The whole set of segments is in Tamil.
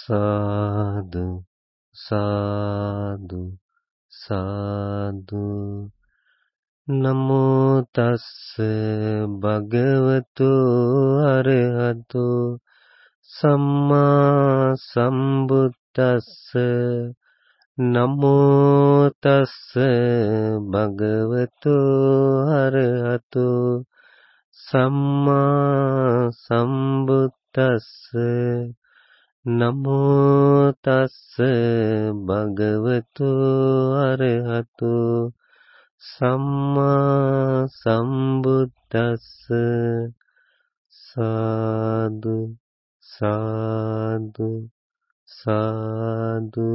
साधु साधु साधु। नमो तस्स भगवतो अरहतो सम्मा सम्बुद्दस्स। नमो तस्स भगवतो अरहतो सम्मा सम्बुद्दस्स। नमो तस्स भगवतो अरहतो सम्मा सम्बुद्दस्स। साधु साधु சாது.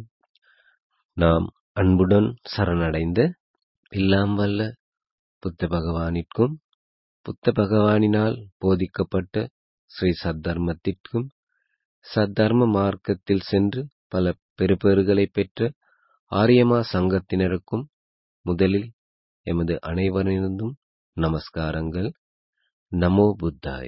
நாம் அன்புடன் சரணடைந்த எல்லாம் வல்ல புத்த பகவானிற்கும் புத்த பகவானினால் போதிக்கப்பட்ட ஸ்ரீ சத்தர்மத்திற்கும் சத்தர்ம மார்க்கத்தில் சென்று பல பெறுபேறுகளை பெற்ற ஆரியமா சங்கத்தினருக்கும் முதலில் எமது அனைவரினதும் நமஸ்காரங்கள். நமோ புத்தாய.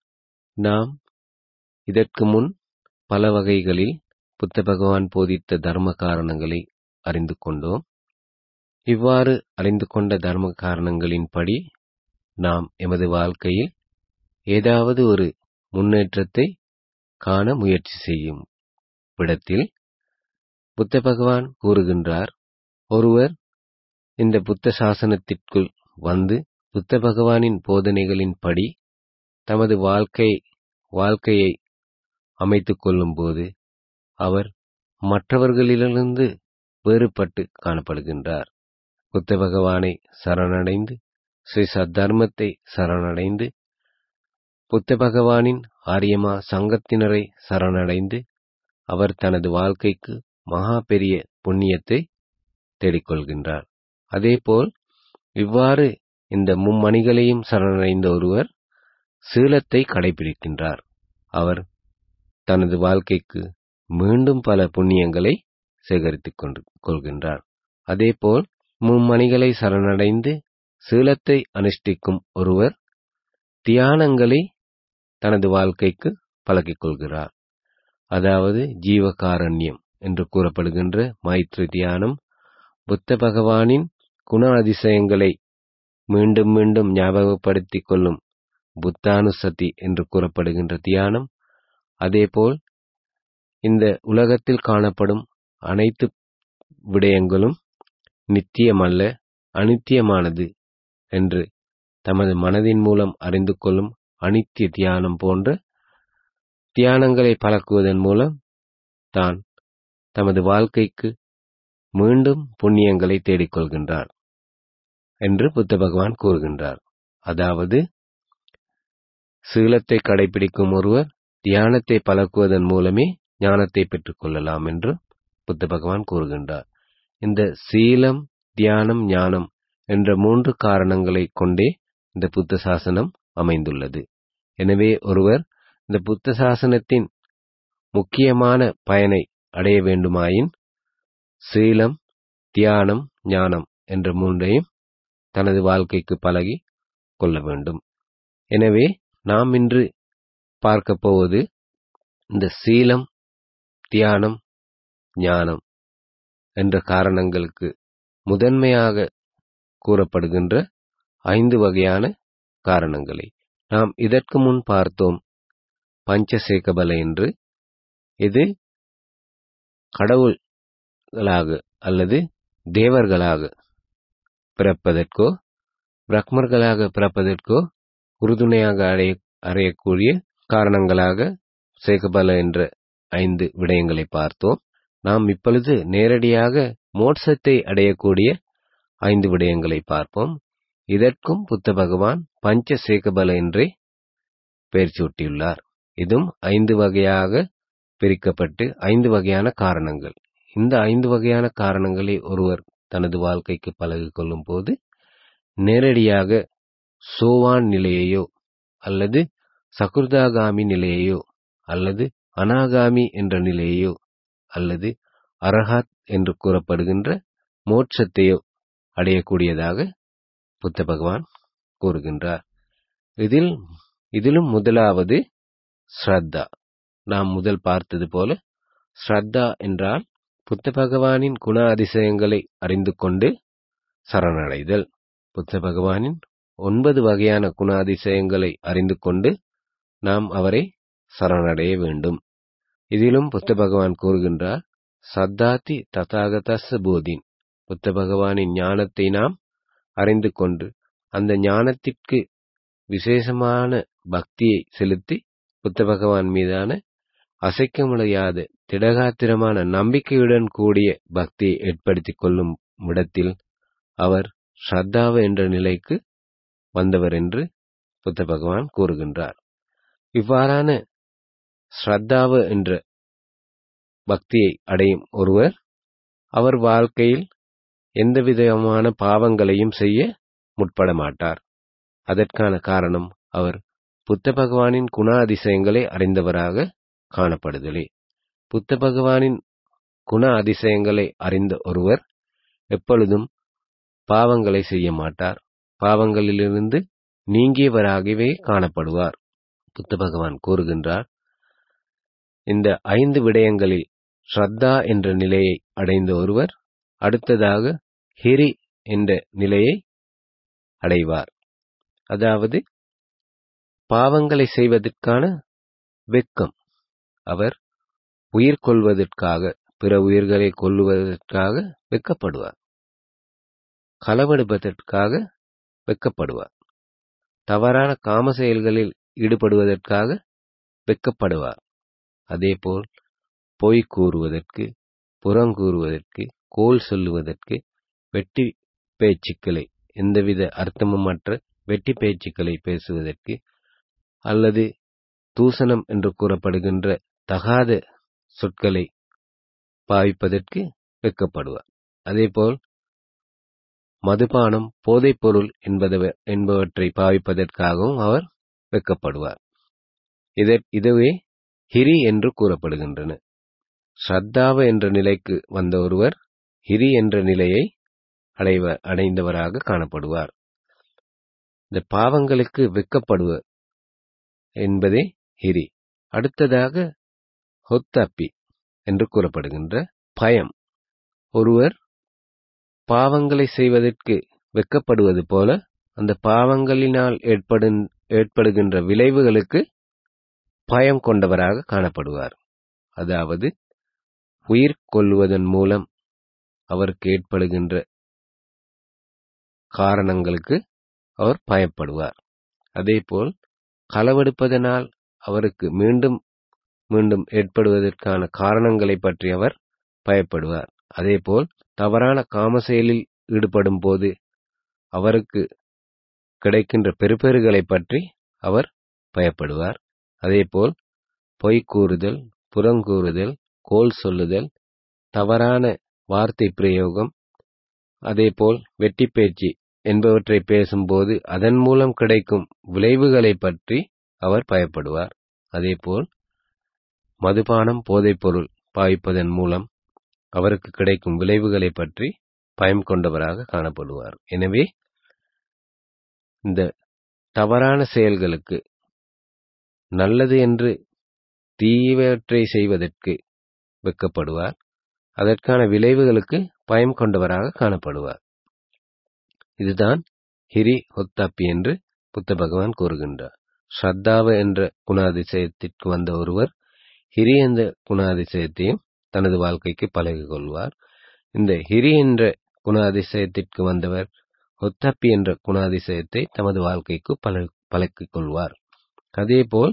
நாம் இதற்கு முன் பல வகைகளில் புத்த பகவான் போதித்த தர்ம காரணங்களை அறிந்து கொண்டோம். இவ்வாறு அறிந்து கொண்ட தர்ம காரணங்களின்படி நாம் எமது வாழ்க்கையில் ஏதாவது ஒரு முன்னேற்றத்தை காண முயற்சி செய்யும் விடத்தில் புத்த பகவான் கூறுகின்றார், ஒருவர் இந்த புத்த சாசனத்திற்குள் வந்து புத்த பகவானின் போதனைகளின்படி தமது வாழ்க்கையை அமைத்துக் கொள்ளும் போது அவர் மற்றவர்களிலிருந்து வேறுபட்டு காணப்படுகின்றார். புத்த பகவானை சரணடைந்து ஸ்ரீ சத்தர்மத்தை சரணடைந்து புத்த பகவானின் ஆரியமா சங்கத்தினரை சரணடைந்து அவர் தனது வாழ்க்கைக்கு மகா பெரிய புண்ணியத்தை தேடிக்கொள்கின்றார். அதேபோல் இவ்வாறு இந்த மும்மணிகளையும் சரணடைந்த ஒருவர் சீலத்தை கடைபிடிக்கின்றார். அவர் தனது வாழ்க்கைக்கு மீண்டும் பல புண்ணியங்களை சேகரித்துக் கொள்கின்றார். அதேபோல் மும்மணிகளை சரணடைந்து சீலத்தை அனுஷ்டிக்கும் ஒருவர் தியானங்களை தனது வாழ்க்கைக்கு பழக்கிக் கொள்கிறார். அதாவது ஜீவகாரண்யம் என்று கூறப்படுகின்ற மைத்ரி தியானம், புத்த பகவானின் குண அதிசயங்களை மீண்டும் மீண்டும் ஞாபகப்படுத்திக் கொள்ளும் புத்தானுசதி என்று கூறப்படுகின்ற தியானம், அதேபோல் இந்த உலகத்தில் காணப்படும் அனைத்து விடயங்களும் நித்தியமல்ல, அனித்தியமானது என்று தமது மனதின் மூலம் அறிந்து கொள்ளும் அனித்திய தியானம் போன்ற தியானங்களை பழக்குவதன் மூலம் தான் தமது வாழ்க்கைக்கு மீண்டும் புண்ணியங்களை தேடிக்கொள்கின்றார் என்று புத்த பகவான் கூறுகின்றார். அதாவது சீலத்தை கடைபிடிக்கும் ஒருவர் தியானத்தை பழக்குவதன் மூலமே ஞானத்தை பெற்றுக் கொள்ளலாம் என்று புத்த பகவான் கூறுகின்றார். இந்த சீலம், தியானம், ஞானம் என்ற 3 காரணங்களை கொண்டே இந்த புத்த சாசனம் அமைந்துள்ளது. எனவே ஒருவர் இந்த புத்த சாசனத்தின் முக்கியமான பயனை அடைய வேண்டுமாயின் சீலம், தியானம், ஞானம் என்ற 3ஐயும் தனது வாழ்க்கைக்கு பழகி கொள்ள வேண்டும். எனவே நாம் இன்று பார்க்க போவது இந்த சீலம், தியானம், ஞானம் என்ற காரணங்களுக்கு முதன்மையாக கூறப்படுகின்ற 5 வகையான காரணங்களை. நாம் இதற்கு முன் பார்த்தோம் பஞ்சசேகபல என்று. இது கடவுள்களாக அல்லது தேவர்களாக பிறப்பதற்கோ பிரக்மர்களாக பிறப்பதற்கோ உறுதுணையாக அடையக்கூடிய காரணங்களாக சேகபல என்ற 5 விடயங்களை பார்த்தோம். நாம் இப்பொழுது நேரடியாக மோட்சத்தை அடையக்கூடிய 5 விடயங்களை பார்ப்போம். இதற்கும் புத்த பகவான் பஞ்சசேகபல என்றே பெயர் சூட்டியுள்ளார். இதுவும் 5 வகையாக பிரிக்கப்பட்டு 5 வகையான காரணங்கள். இந்த 5 வகையான காரணங்களை ஒருவர் தனது வாழ்க்கைக்கு பழகிக் கொள்ளும் போது நேரடியாக சோவான் நிலையையோ அல்லது சகுர்தாகாமி நிலையையோ அல்லது அனாகாமி என்ற நிலையையோ அல்லது அரஹத் என்று கூறப்படுகின்ற மோட்சத்தையோ அடையக்கூடியதாக புத்த பகவான் கூறுகின்றார். இதிலும் முதலாவது ஸ்ரத்தா. நாம் முதல் பார்த்தது போல ஸ்ரத்தா என்றால் புத்த பகவானின் குண அதிசயங்களை அறிந்து கொண்டு சரணடைதல். புத்த பகவானின் 9 வகையான குண அதிசயங்களை அறிந்து கொண்டு நாம் அவரை சரணடைய வேண்டும். இதிலும் புத்த பகவான் கூறுகின்றார், சத்தாதி ததாகதஸ்ஸ போதின். புத்த பகவானின் ஞானத்தை நாம் அறிந்து கொண்டு அந்த ஞானத்திற்கு விசேஷமான பக்தியை செலுத்தி புத்த பகவான் மீதான அசைக்க முடியாத திடகாத்திரமான நம்பிக்கையுடன் கூடிய பக்தியை ஏற்படுத்திக் கொள்ளும் இடத்தில் அவர் ஸ்ரத்தாவ என்ற நிலைக்கு வந்தவர் என்று புத்த பகவான் கூறுகின்றார். இவ்வாறான ஸ்ரத்தாவ என்ற பக்தியை அடையும் ஒருவர் அவர் வாழ்க்கையில் எந்தவிதமான பாவங்களையும் செய்ய முற்பட மாட்டார். அதற்கான காரணம் அவர் புத்த பகவானின் குண அதிசயங்களை அறிந்தவராக காணப்படுதலே. புத்த பகவானின் குண அதிசயங்களை அறிந்த ஒருவர் எப்பொழுதும் பாவங்களை செய்ய மாட்டார். பாவங்களிலிருந்து நீங்கியவராகவே காணப்படுவார். புத்த பகவான் கூறுகின்றார், இந்த 5 விடயங்களில் ஸ்ரத்தா என்ற நிலையை அடைந்த ஒருவர் அடுத்ததாக ஹிரி என்ற நிலையை அடைவார். அதாவது பாவங்களை செய்வதற்கான வெட்கம். அவர் உயிர் கொள்வதற்காக, பிற உயிர்களை கொல்லுவதற்காக வெட்கப்படுவார். களவெடுப்பதற்காக வெட்கப்படுவார். தவறான காம செயல்களில் ஈடுபடுவதற்காக வெட்கப்படுவார். அதேபோல் பொய் கூறுவதற்கு, புறங்கூறுவதற்கு, கோல் சொல்லுவதற்கு, வெட்டி பேச்சுக்களை, எந்தவித அர்த்தமுமற்ற வெட்டி பேச்சுக்களை பேசுவதற்கு, அல்லது தூசணம் என்று கூறப்படுகின்ற தகாத சொற்களை பாவிப்பதற்கு வெட்கப்படுவார். அதேபோல் மதுபானம், போதைப்பொருள் என்பவற்றை பாவிப்பதற்காகவும் அவர் வெட்கப்படுவார். இதுவே ஹிரி என்று கூறப்படுகின்றன. ஸ்ரத்தாவ என்ற நிலைக்கு வந்த ஒருவர் ஹிரி என்ற நிலையை அடைந்தவராக காணப்படுவார். இந்த பாவங்களுக்கு வெட்கப்படுவர் என்பதே ஹிரி. அடுத்ததாக ஹொத்தப்பி என்று கூறப்படுகின்ற பயம். ஒருவர் பாவங்களை செய்வதற்கு வெட்கப்படுவது போல அந்த பாவங்களினால் ஏற்படுகின்ற விளைவுகளுக்கு பயம் கொண்டவராக காணப்படுவார். அதாவது உயிர் கொள்ளுவதன் மூலம் அவருக்கு ஏற்படுகின்ற காரணங்களுக்கு அவர் பயப்படுவார். அதேபோல் களவெடுப்பதனால் அவருக்கு மீண்டும் மீண்டும் ஏற்படுவதற்கான காரணங்களை பற்றி அவர் பயப்படுவார். அதேபோல் தவறான காம செயலில் ஈடுபடும் போது அவருக்கு கிடைக்கின்ற பெறுபேறுகளை பற்றி அவர் பயப்படுவார். அதேபோல் பொய் கூறுதல், புறங்கூறுதல், கோல் சொல்லுதல், தவறான வார்த்தை பிரயோகம், அதேபோல் வெட்டி பேச்சு என்பவற்றை பேசும்போது அதன் மூலம் கிடைக்கும் விளைவுகளை பற்றி அவர் பயப்படுவார். அதேபோல் மதுபானம், போதைப்பொருள் பாவிப்பதன் மூலம் அவருக்கு கிடைக்கும் விளைவுகளை பற்றி பயம் கொண்டவராக காணப்படுவார். எனவே இந்த தவறான செயல்களுக்கு, நல்லது என்று தீயவற்றை செய்வதற்கு வெட்கப்படுவார். அதற்கான விளைவுகளுக்கு பயம் கொண்டவராக காணப்படுவார். இதுதான் ஹிரி ஹொத்தப்பி என்று புத்த பகவான் கூறுகின்றார். ஸ்ரத்தாவ என்ற குணாதிசயத்திற்கு வந்த ஒருவர் ஹிரி என்ற குணாதிசயத்தையும் தனது வாழ்க்கைக்கு பழகிக் கொள்வார். இந்த ஹிரி என்ற குணாதிசயத்திற்கு வந்தவர் ஹொத்தப்பி என்ற குணாதிசயத்தை தமது வாழ்க்கைக்கு பழக்கிக் கொள்வார். அதேபோல்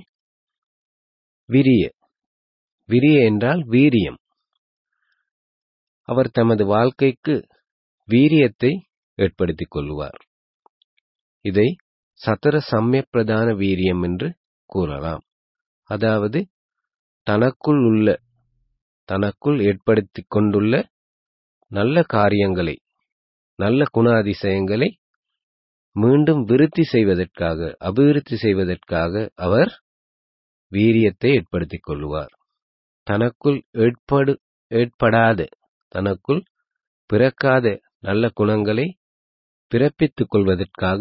விரிய என்றால் வீரியம். அவர் தமது வாழ்க்கைக்கு வீரியத்தை ஏற்படுத்திக் கொள்வார். இதை சதர சம்ய பிரதான வீரியம் என்று கூறலாம். அதாவது தனக்குள் ஏற்படுத்திக் கொண்டுள்ள நல்ல காரியங்களை, நல்ல குணாதிசயங்களை மீண்டும் அபிவிருத்தி செய்வதற்காக அவர் வீரியத்தை ஏற்படுத்திக் கொள்வார். தனக்குள் தனக்குள் பிறக்காத நல்ல குணங்களை பிறப்பித்துக் கொள்வதற்காக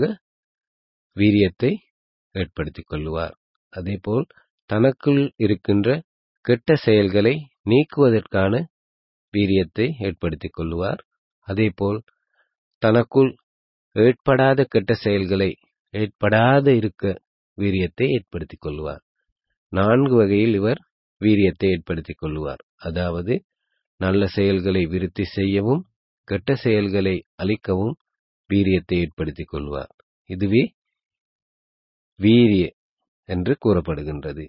வீரியத்தை ஏற்படுத்திக் கொள்வார். அதேபோல் தனக்குள் இருக்கின்ற கெட்ட செயல்களை நீக்குவதற்கான வீரியத்தை ஏற்படுத்திக் கொள்வார். அதேபோல் தனக்குள் ஏற்படாத கெட்ட செயல்களை ஏற்படாத இருக்க வீரியத்தை ஏற்படுத்திக் கொள்வார். 4 வகையில் இவர் வீரியத்தை ஏற்படுத்திக் கொள்வார். அதாவது நல்ல செயல்களை விருத்தி செய்யவும் கெட்ட செயல்களை அழிக்கவும் வீரியத்தை ஏற்படுத்திக் கொள்வார். இதுவே வீரிய என்று கூறப்படுகின்றது.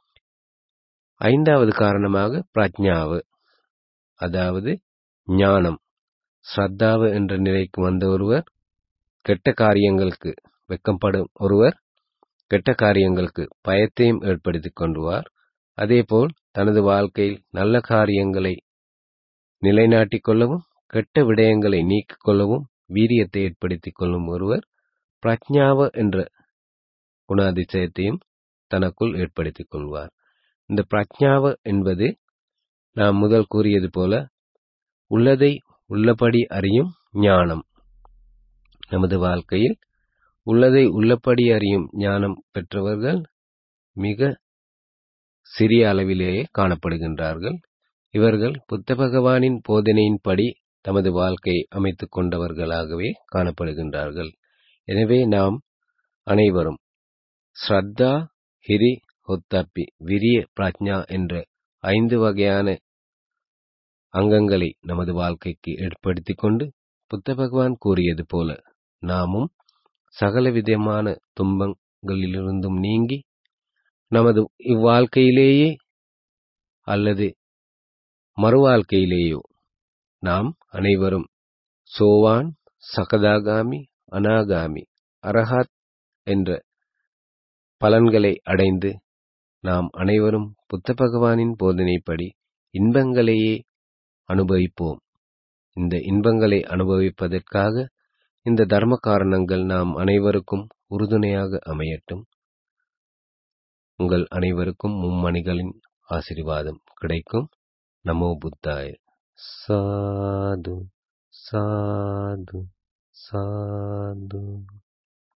5வது காரணமாக பிரஜ்ஞாவு, அதாவது ஞானம். ஸ்ரத்தாவு என்ற நிலைக்கு வந்த ஒருவர் கெட்ட காரியங்களுக்கு வெட்கப்படும் ஒருவர் கெட்ட காரியங்களுக்கு பயத்தையும் ஏற்படுத்திக் கொண்டுவார். அதேபோல் தனது வாழ்க்கையில் நல்ல காரியங்களை நிலைநாட்டிக் கொள்ளவும் கெட்ட விடயங்களை நீக்கிக் கொள்ளவும் வீரியத்தை ஏற்படுத்திக் கொள்ளும் ஒருவர் பிரஜ்ஞாவ என்ற குணாதிசயத்தையும் தனக்குள் ஏற்படுத்திக் கொள்வார். இந்த பிரஜ்ஞாவ என்பது நாம் முதல் கூறியது போல உள்ளதை உள்ளபடி அறியும் ஞானம். நமது வாழ்க்கையில் உள்ளதை உள்ளபடி அறியும் ஞானம் பெற்றவர்கள் மிக சிறிய அளவிலேயே காணப்படுகின்றார்கள். இவர்கள் புத்த பகவானின் போதனையின்படி தமது வாழ்க்கையை அமைத்துக் கொண்டவர்களாகவே காணப்படுகின்றார்கள். எனவே நாம் அனைவரும் ஸ்ரத்தா, ஹிரி, ஒத்தப்பி, விரிய, பிரஜ்ஞா என்ற 5 வகையான அங்கங்களை நமது வாழ்க்கைக்கு ஏற்படுத்திக் கொண்டு புத்த பகவான் கூறியது போல நாமும் சகலவிதமான துன்பங்களிலிருந்தும் நீங்கி நமது இவ்வாழ்க்கையிலேயே அல்லது மறுவாழ்க்கையிலேயோ நாம் அனைவரும் சோவான், சகதாகாமி, அனாகாமி, அரஹாத் என்ற பலன்களை அடைந்து நாம் அனைவரும் புத்த பகவானின் போதனைப்படி இன்பங்களையே அனுபவிப்போம். இந்த இன்பங்களை அனுபவிப்பதற்காக இந்த தர்ம காரணங்கள் நாம் அனைவருக்கும் உறுதுணையாக அமையட்டும். உங்கள் அனைவருக்கும் மும்மணிகளின் ஆசீர்வாதம் கிடைக்கும். நமோ புத்தாய. சாது சாது சாது.